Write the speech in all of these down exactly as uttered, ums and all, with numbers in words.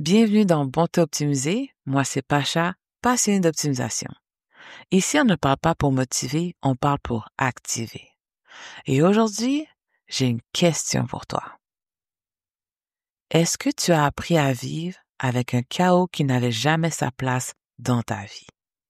Bienvenue dans Bonté optimisée. Moi, c'est Pacha, passionnée d'optimisation. Ici, on ne parle pas pour motiver, on parle pour activer. Et aujourd'hui, j'ai une question pour toi. Est-ce que tu as appris à vivre avec un chaos qui n'avait jamais sa place dans ta vie?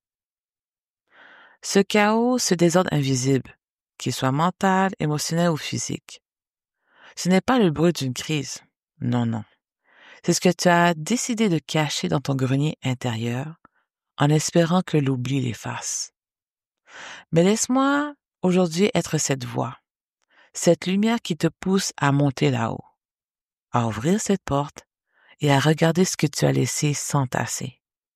Ce chaos, ce désordre invisible, qu'il soit mental, émotionnel ou physique, ce n'est pas le bruit d'une crise. Non, non. C'est ce que tu as décidé de cacher dans ton grenier intérieur en espérant que l'oubli l'efface. Mais laisse-moi aujourd'hui être cette voix, cette lumière qui te pousse à monter là-haut, à ouvrir cette porte et à regarder ce que tu as laissé s'entasser.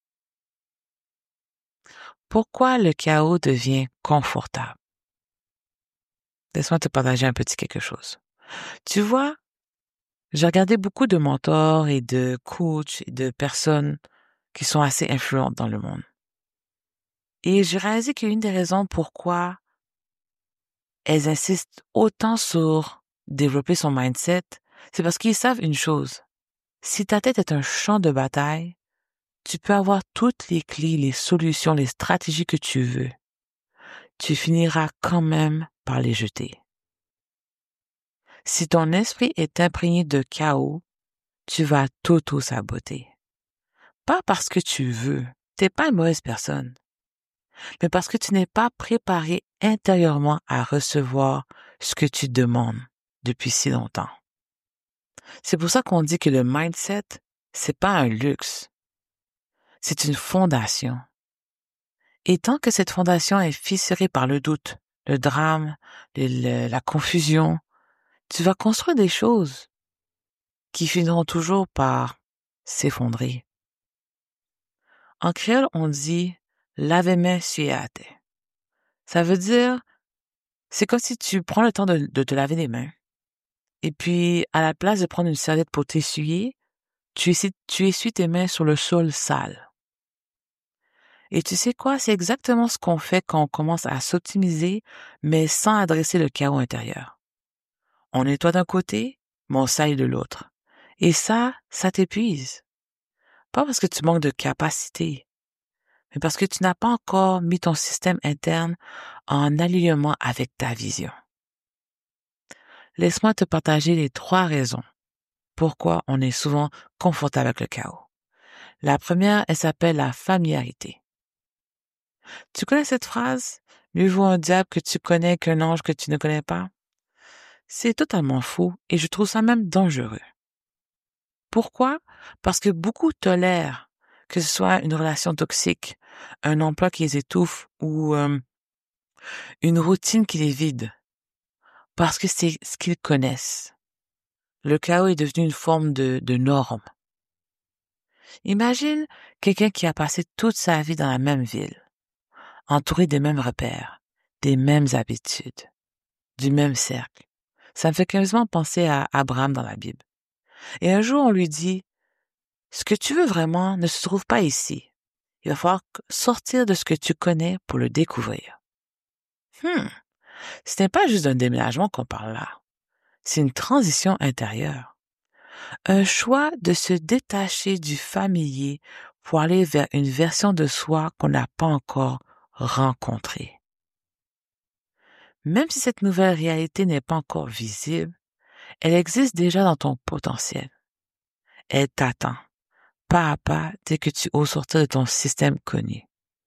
Pourquoi le chaos devient confortable? Laisse-moi te partager un petit quelque chose. Tu vois, j'ai regardé beaucoup de mentors et de coachs et de personnes qui sont assez influentes dans le monde. Et j'ai réalisé qu'une des raisons pourquoi elles insistent autant sur développer son mindset, c'est parce qu'ils savent une chose. Si ta tête est un champ de bataille, tu peux avoir toutes les clés, les solutions, les stratégies que tu veux. Tu finiras quand même par les jeter. Si ton esprit est imprégné de chaos, tu vas t'auto-saboter. Pas parce que tu veux, t'es pas une mauvaise personne, mais parce que tu n'es pas préparé intérieurement à recevoir ce que tu demandes depuis si longtemps. C'est pour ça qu'on dit que le mindset, c'est pas un luxe. C'est une fondation. Et tant que cette fondation est fissurée par le doute, le drame, le, le, la confusion, tu vas construire des choses qui finiront toujours par s'effondrer. En créole, on dit « lave-mains suiate ». Ça veut dire, c'est comme si tu prends le temps de, de te laver les mains. Et puis, à la place de prendre une serviette pour t'essuyer, tu essuies, tu essuies tes mains sur le sol sale. Et tu sais quoi? C'est exactement ce qu'on fait quand on commence à s'optimiser, mais sans adresser le chaos intérieur. On nettoie d'un côté, mais on saille de l'autre. Et ça, ça t'épuise. Pas parce que tu manques de capacité, mais parce que tu n'as pas encore mis ton système interne en alignement avec ta vision. Laisse-moi te partager les trois raisons pourquoi on est souvent confortable avec le chaos. La première, elle s'appelle la familiarité. Tu connais cette phrase? Mieux vaut un diable que tu connais qu'un ange que tu ne connais pas? C'est totalement faux et je trouve ça même dangereux. Pourquoi? Parce que beaucoup tolèrent que ce soit une relation toxique, un emploi qui les étouffe ou euh, une routine qui les vide. Parce que c'est ce qu'ils connaissent. Le chaos est devenu une forme de, de norme. Imagine quelqu'un qui a passé toute sa vie dans la même ville, entouré des mêmes repères, des mêmes habitudes, du même cercle. Ça me fait quasiment penser à Abraham dans la Bible. Et un jour, on lui dit, ce que tu veux vraiment ne se trouve pas ici. Il va falloir sortir de ce que tu connais pour le découvrir. Hmm, ce n'est pas juste d'un déménagement qu'on parle là. C'est une transition intérieure. Un choix de se détacher du familier pour aller vers une version de soi qu'on n'a pas encore rencontrée. Même si cette nouvelle réalité n'est pas encore visible, elle existe déjà dans ton potentiel. Elle t'attend, pas à pas, dès que tu oses sortir de ton système connu.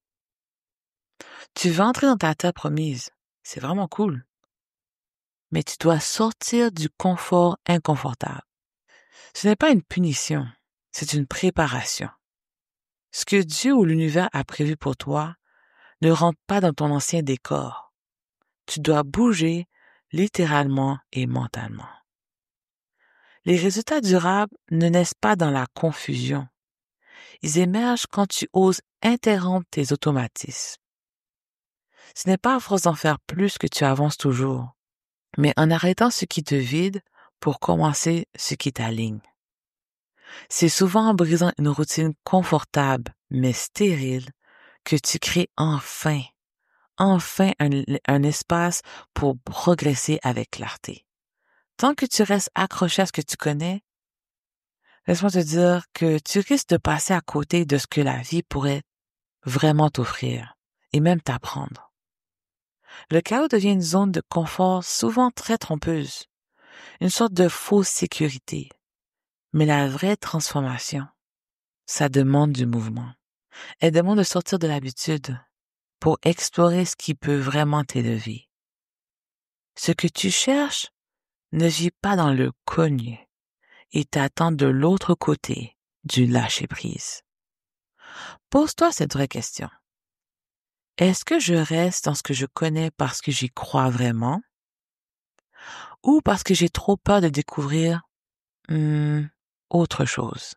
Tu veux entrer dans ta terre promise, c'est vraiment cool. Mais tu dois sortir du confort inconfortable. Ce n'est pas une punition, c'est une préparation. Ce que Dieu ou l'univers a prévu pour toi ne rentre pas dans ton ancien décor. Tu dois bouger littéralement et mentalement. Les résultats durables ne naissent pas dans la confusion. Ils émergent quand tu oses interrompre tes automatismes. Ce n'est pas à force d'en faire plus que tu avances toujours, mais en arrêtant ce qui te vide pour commencer ce qui t'aligne. C'est souvent en brisant une routine confortable mais stérile que tu crées enfin, enfin un, un espace pour progresser avec clarté. Tant que tu restes accroché à ce que tu connais, laisse-moi te dire que tu risques de passer à côté de ce que la vie pourrait vraiment t'offrir et même t'apprendre. Le chaos devient une zone de confort souvent très trompeuse, une sorte de fausse sécurité. Mais la vraie transformation, ça demande du mouvement. Elle demande de sortir de l'habitude pour explorer ce qui peut vraiment t'élever. Ce que tu cherches ne vit pas dans le connu et t'attend de l'autre côté du lâcher-prise. Pose-toi cette vraie question. Est-ce que je reste dans ce que je connais parce que j'y crois vraiment ou parce que j'ai trop peur de découvrir hmm, autre chose?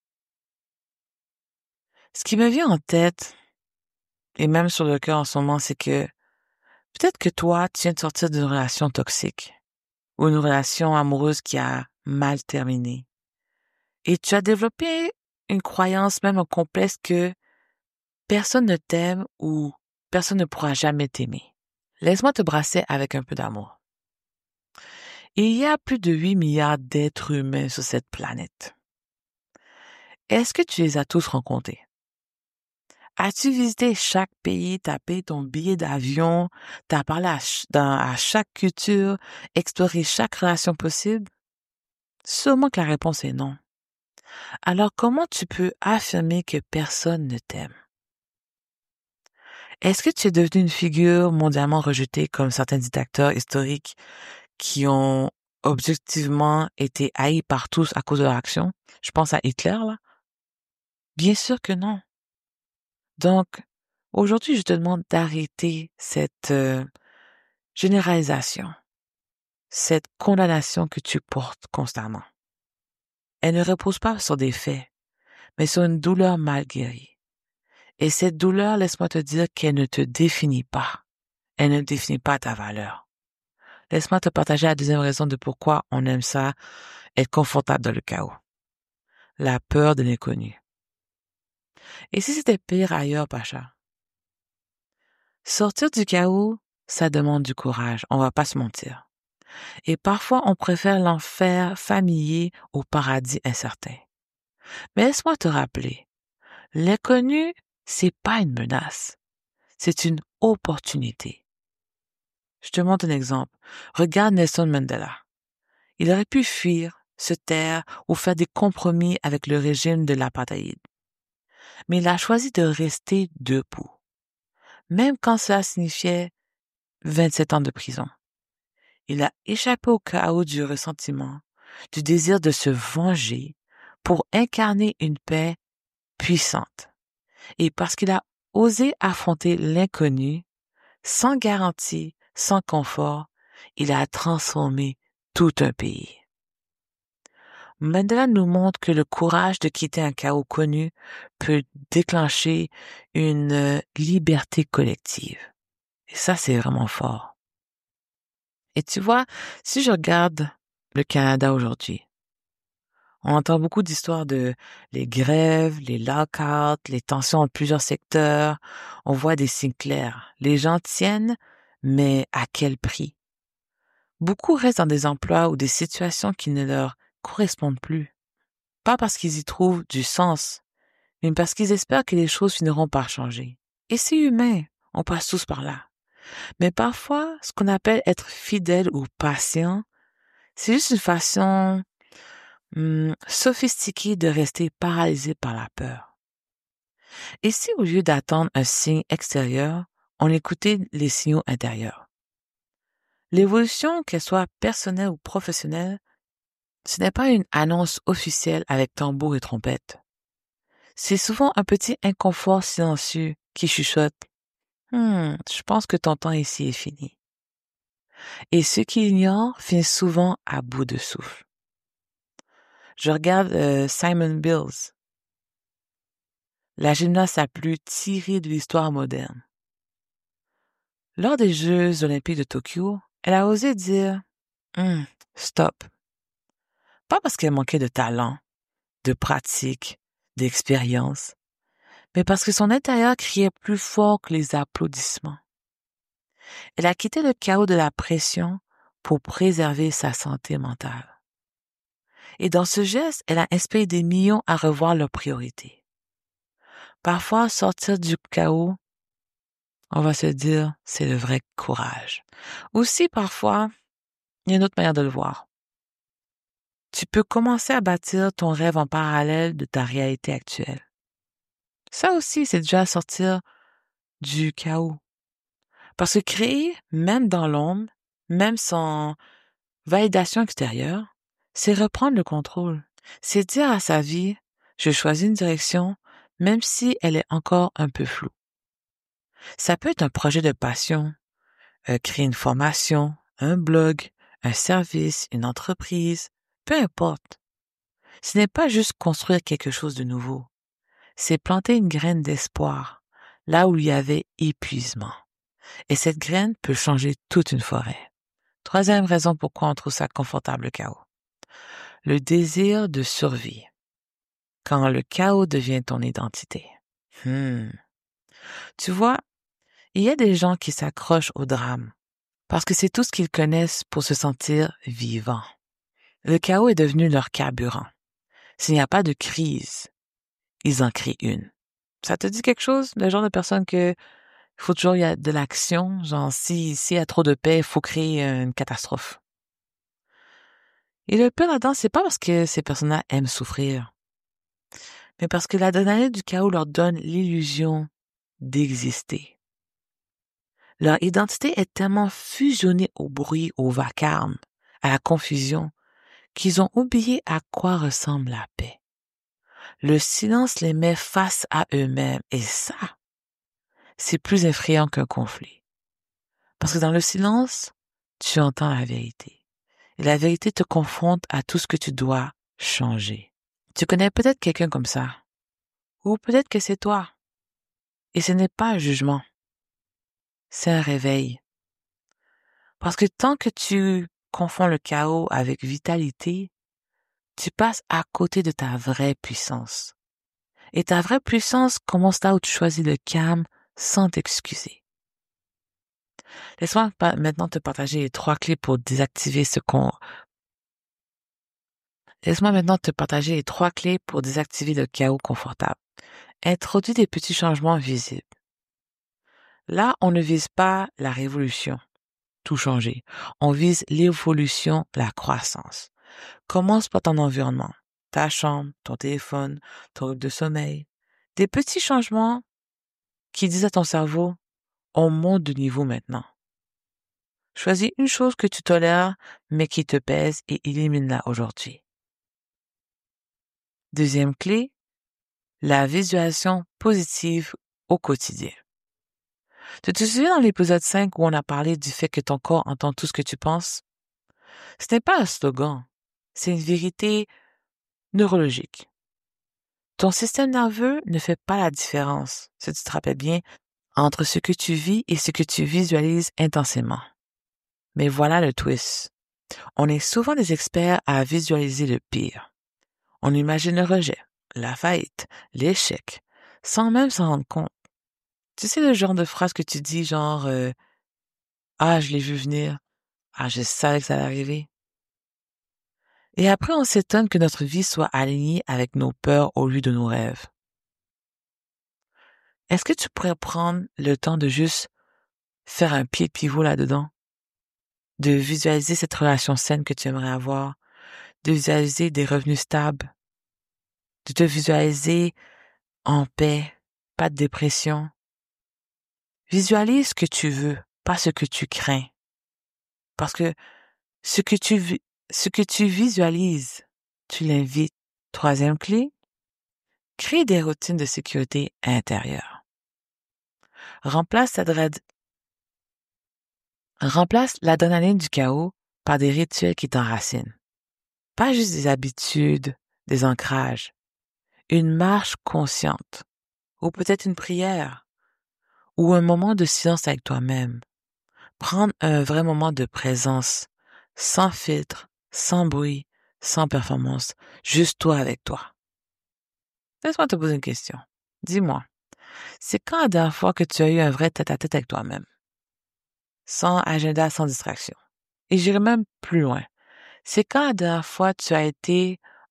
Ce qui me vient en tête, et même sur le cœur en ce moment, c'est que peut-être que toi, tu viens de sortir d'une relation toxique ou une relation amoureuse qui a mal terminé. Et tu as développé une croyance, même un complexe que personne ne t'aime ou personne ne pourra jamais t'aimer. Laisse-moi te brasser avec un peu d'amour. Il y a plus de huit milliards d'êtres humains sur cette planète. Est-ce que tu les as tous rencontrés? As-tu visité chaque pays, t'as payé ton billet d'avion, t'as parlé à, ch- dans- à chaque culture, exploré chaque relation possible? Sûrement que la réponse est non. Alors comment tu peux affirmer que personne ne t'aime? Est-ce que tu es devenu une figure mondialement rejetée comme certains dictateurs historiques qui ont objectivement été haïs par tous à cause de leur action? Je pense à Hitler, là. Bien sûr que non. Donc, aujourd'hui, je te demande d'arrêter cette euh, généralisation, cette condamnation que tu portes constamment. Elle ne repose pas sur des faits, mais sur une douleur mal guérie. Et cette douleur, laisse-moi te dire qu'elle ne te définit pas. Elle ne définit pas ta valeur. Laisse-moi te partager la deuxième raison de pourquoi on aime ça, être confortable dans le chaos. La peur de l'inconnu. Et si c'était pire ailleurs, Pacha? Sortir du chaos, ça demande du courage, on va pas se mentir. Et parfois, on préfère l'enfer familier au paradis incertain. Mais laisse-moi te rappeler, l'inconnu, c'est pas une menace, c'est une opportunité. Je te montre un exemple. Regarde Nelson Mandela. Il aurait pu fuir, se taire ou faire des compromis avec le régime de l'apartheid. Mais il a choisi de rester debout, même quand cela signifiait vingt-sept ans de prison. Il a échappé au chaos du ressentiment, du désir de se venger pour incarner une paix puissante. Et parce qu'il a osé affronter l'inconnu, sans garantie, sans confort, il a transformé tout un pays. Mandela nous montre que le courage de quitter un chaos connu peut déclencher une euh, liberté collective. Et ça, c'est vraiment fort. Et tu vois, si je regarde le Canada aujourd'hui, on entend beaucoup d'histoires de les grèves, les lockouts, les tensions entre plusieurs secteurs. On voit des signes clairs. Les gens tiennent, mais à quel prix? Beaucoup restent dans des emplois ou des situations qui ne leur correspondent plus. Pas parce qu'ils y trouvent du sens, mais parce qu'ils espèrent que les choses finiront par changer. Et c'est humain, on passe tous par là. Mais parfois, ce qu'on appelle être fidèle ou patient, c'est juste une façon hum, sophistiquée de rester paralysé par la peur. Et si au lieu d'attendre un signe extérieur, on écoutait les signaux intérieurs? L'évolution, qu'elle soit personnelle ou professionnelle, ce n'est pas une annonce officielle avec tambour et trompette. C'est souvent un petit inconfort silencieux qui chuchote. Hmm, je pense que ton temps ici est fini. Et ceux qui ignorent finissent souvent à bout de souffle. Je regarde euh, Simon Bills, la gymnaste la plus tirée de l'histoire moderne. Lors des Jeux olympiques de Tokyo, elle a osé dire hmm, « stop ». Pas parce qu'elle manquait de talent, de pratique, d'expérience, mais parce que son intérieur criait plus fort que les applaudissements. Elle a quitté le chaos de la pression pour préserver sa santé mentale. Et dans ce geste, elle a inspiré des millions à revoir leurs priorités. Parfois, sortir du chaos, on va se dire, c'est le vrai courage. Aussi, parfois, il y a une autre manière de le voir. Tu peux commencer à bâtir ton rêve en parallèle de ta réalité actuelle. Ça aussi, c'est déjà sortir du chaos. Parce que créer, même dans l'ombre, même sans validation extérieure, c'est reprendre le contrôle. C'est dire à sa vie, je choisis une direction, même si elle est encore un peu floue. Ça peut être un projet de passion, euh, créer une formation, un blog, un service, une entreprise, peu importe. Ce n'est pas juste construire quelque chose de nouveau. C'est planter une graine d'espoir, là où il y avait épuisement. Et cette graine peut changer toute une forêt. Troisième raison pourquoi on trouve ça confortable, le chaos. Le désir de survie. Quand le chaos devient ton identité. Hmm. Tu vois, il y a des gens qui s'accrochent au drame parce que c'est tout ce qu'ils connaissent pour se sentir vivants. Le chaos est devenu leur carburant. S'il n'y a pas de crise, ils en créent une. Ça te dit quelque chose, le genre de personne que il faut toujours y a de l'action, genre si s'il y a trop de paix, il faut créer une catastrophe. Et le pire là-dedans, c'est pas parce que ces personnes-là aiment souffrir, mais parce que l'adrénaline du chaos leur donne l'illusion d'exister. Leur identité est tellement fusionnée au bruit, au vacarme, à la confusion, qu'ils ont oublié à quoi ressemble la paix. Le silence les met face à eux-mêmes, et ça, c'est plus effrayant qu'un conflit. Parce que dans le silence, tu entends la vérité. Et la vérité te confronte à tout ce que tu dois changer. Tu connais peut-être quelqu'un comme ça. Ou peut-être que c'est toi. Et ce n'est pas un jugement. C'est un réveil. Parce que tant que tu confonds le chaos avec vitalité, tu passes à côté de ta vraie puissance. Et ta vraie puissance commence là où tu choisis le calme sans t'excuser. Laisse-moi maintenant te partager les trois clés pour désactiver ce qu'on... Laisse-moi maintenant te partager les trois clés pour désactiver le chaos confortable. Introduis des petits changements visibles. Là, on ne vise pas la révolution, tout changer. On vise l'évolution, la croissance. Commence par ton environnement, ta chambre, ton téléphone, ton rythme de sommeil. Des petits changements qui disent à ton cerveau, on monte de niveau maintenant. Choisis une chose que tu tolères, mais qui te pèse et élimine-la aujourd'hui. Deuxième clé, la visualisation positive au quotidien. Tu te souviens dans l'épisode cinq où on a parlé du fait que ton corps entend tout ce que tu penses? Ce n'est pas un slogan, c'est une vérité neurologique. Ton système nerveux ne fait pas la différence, si tu te rappelles bien, entre ce que tu vis et ce que tu visualises intensément. Mais voilà le twist. On est souvent des experts à visualiser le pire. On imagine le rejet, la faillite, l'échec, sans même s'en rendre compte. Tu sais le genre de phrase que tu dis genre euh, « Ah, je l'ai vu venir. Ah, je savais que ça allait arriver. » Et après, on s'étonne que notre vie soit alignée avec nos peurs au lieu de nos rêves. Est-ce que tu pourrais prendre le temps de juste faire un pied de pivot là-dedans? De visualiser cette relation saine que tu aimerais avoir, de visualiser des revenus stables, de te visualiser en paix, pas de dépression. Visualise ce que tu veux, pas ce que tu crains. Parce que ce que tu, vi- ce que tu visualises, tu l'invites. Troisième clé, crée des routines de sécurité intérieure. Remplace l'adrénaline Remplace l'adrénaline du chaos par des rituels qui t'enracinent. Pas juste des habitudes, des ancrages. Une marche consciente, ou peut-être une prière, ou un moment de silence avec toi-même. Prendre un vrai moment de présence, sans filtre, sans bruit, sans performance, juste toi avec toi. Laisse-moi te poser une question. Dis-moi, c'est quand la dernière fois que tu as eu un vrai tête-à-tête avec toi-même? Sans agenda, sans distraction. Et j'irai même plus loin. C'est quand la dernière fois tu as été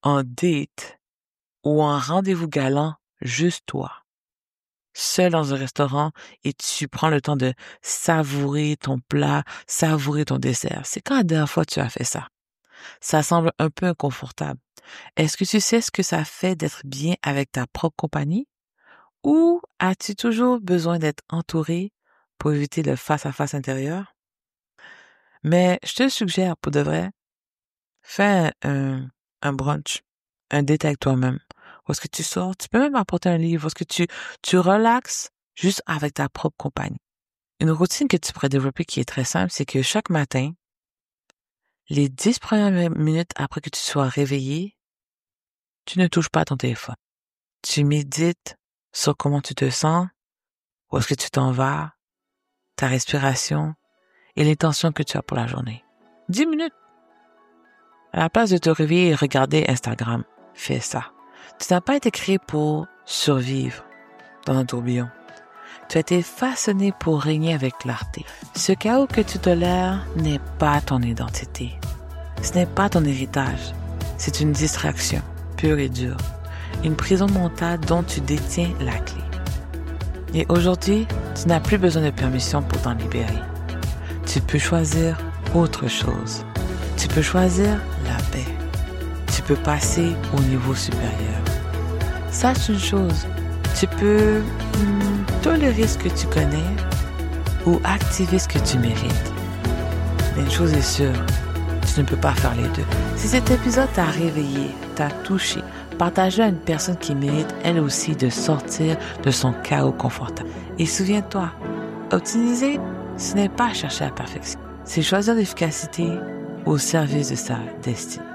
en date ou en rendez-vous galant, juste toi, seul dans un restaurant et tu prends le temps de savourer ton plat, savourer ton dessert. C'est quand la dernière fois tu as fait ça? Ça semble un peu inconfortable. Est-ce que tu sais ce que ça fait d'être bien avec ta propre compagnie? Ou as-tu toujours besoin d'être entouré pour éviter le face-à-face intérieur? Mais je te suggère, pour de vrai, fais un, un brunch, un date avec toi-même. Où est-ce que tu sors? Tu peux même apporter un livre. Où est-ce que tu, tu relaxes juste avec ta propre compagnie? Une routine que tu pourrais développer qui est très simple, c'est que chaque matin, les dix premières minutes après que tu sois réveillé, tu ne touches pas à ton téléphone. Tu médites sur comment tu te sens, où est-ce que tu t'en vas, ta respiration et l'intention que tu as pour la journée. Dix minutes. À la place de te réveiller et regarder Instagram, fais ça. Tu n'as pas été créé pour survivre dans un tourbillon. Tu as été façonné pour régner avec clarté. Ce chaos que tu tolères n'est pas ton identité. Ce n'est pas ton héritage. C'est une distraction, pure et dure. Une prison mentale dont tu détiens la clé. Et aujourd'hui, tu n'as plus besoin de permission pour t'en libérer. Tu peux choisir autre chose. Tu peux choisir la paix. Tu peux passer au niveau supérieur. Sache une chose, tu peux hmm, tolérer ce que tu connais ou activer ce que tu mérites. Mais une chose est sûre, tu ne peux pas faire les deux. Si cet épisode t'a réveillé, t'a touché, partage-le à une personne qui mérite elle aussi de sortir de son chaos confortable. Et souviens-toi, optimiser, ce n'est pas chercher la perfection. C'est choisir l'efficacité au service de sa destinée.